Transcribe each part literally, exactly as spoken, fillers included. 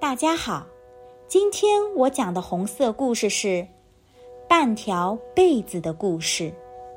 大家好，今天我讲的红色故事是半条被子的故事。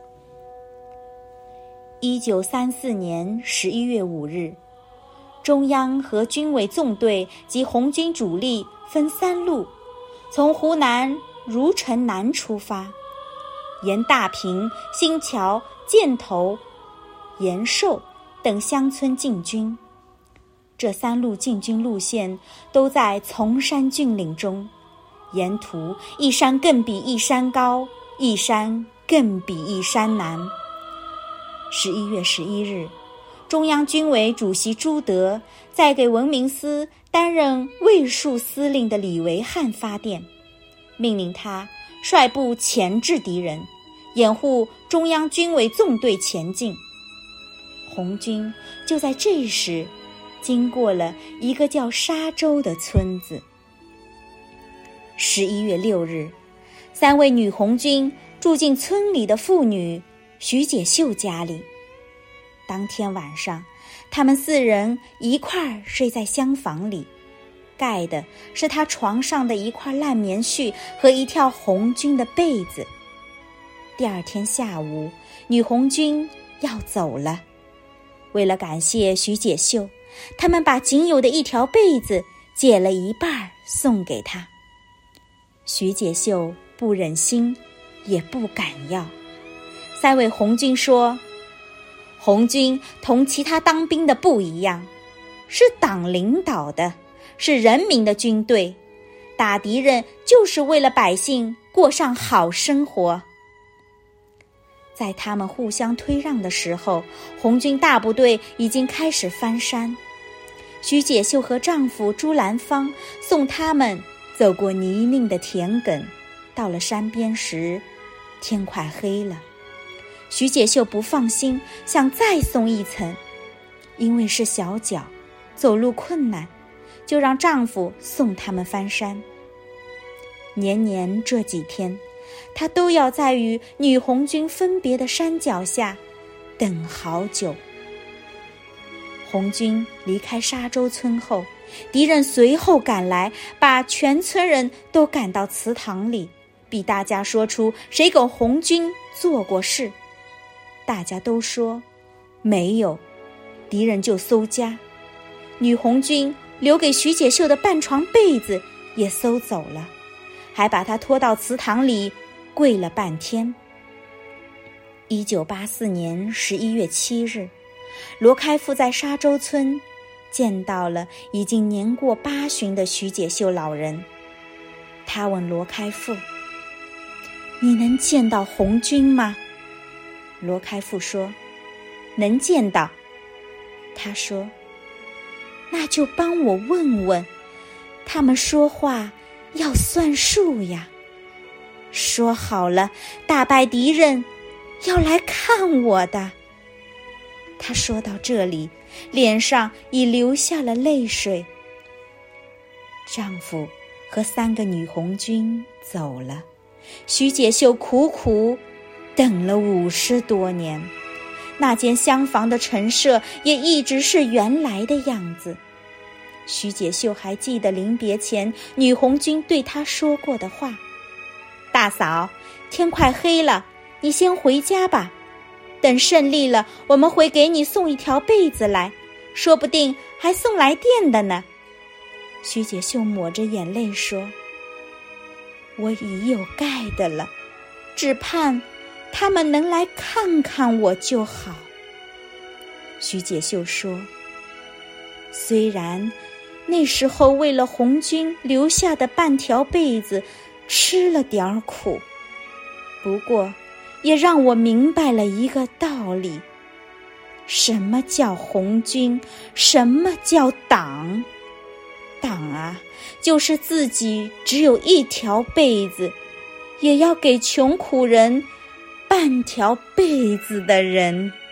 一九三四年十一月五日，中央和军委纵队及红军主力分三路，从湖南汝城南出发，沿大坪、新桥、箭头、延寿等乡村进军。这三路进军路线都在崇山峻岭中，沿途一山更比一山高，一山更比一山难。十一月十一日，中央军委主席朱德在给文明司担任卫戍司令的李维汉发电，命令他率部钳制敌人，掩护中央军委纵队前进。红军就在这时经过了一个叫沙洲的村子。十一月六日，三位女红军住进村里的妇女徐解秀家里。当天晚上，她们四人一块儿睡在厢房里，盖的是她床上的一块烂棉絮和一条红军的被子。第二天下午，女红军要走了。为了感谢徐解秀，他们把仅有的一条被子解了一半送给她。徐解秀不忍心，也不敢要。三位红军说，红军同其他当兵的不一样，是党领导的，是人民的军队，打敌人就是为了百姓过上好生活。在他们互相推让的时候，红军大部队已经开始翻山。徐解秀和丈夫朱兰芳送他们走过泥泞的田埂，到了山边时，天快黑了。徐解秀不放心，想再送一层，因为是小脚，走路困难，就让丈夫送他们翻山。年年这几天，她都要在与女红军分别的山脚下等好久。红军离开沙洲村后，敌人随后赶来，把全村人都赶到祠堂里，逼大家说出谁给红军做过事。大家都说没有，敌人就搜家。女红军留给徐解秀的半床被子也搜走了，还把她拖到祠堂里跪了半天。一九八四年十一月七日，罗开复在沙洲村见到了已经年过八旬的徐解秀老人。他问罗开复，你能见到红军吗？罗开复说，能见到。他说，那就帮我问问，他们说话要算数呀。说好了，打败敌人要来看我的。他说到这里，脸上已流下了泪水。丈夫和三个女红军走了，徐解秀苦苦等了五十多年，那间厢房的陈设也一直是原来的样子。徐解秀还记得临别前女红军对她说过的话，大嫂，天快黑了，你先回家吧，等胜利了，我们会给你送一条被子来，说不定还送来电的呢。徐解秀抹着眼泪说，我已有盖的了，只盼他们能来看看我就好。徐解秀说，虽然那时候为了红军留下的半条被子吃了点苦，不过也让我明白了一个道理，什么叫红军，什么叫党。党啊，就是自己只有一条被子，也要给穷苦人半条被子的人。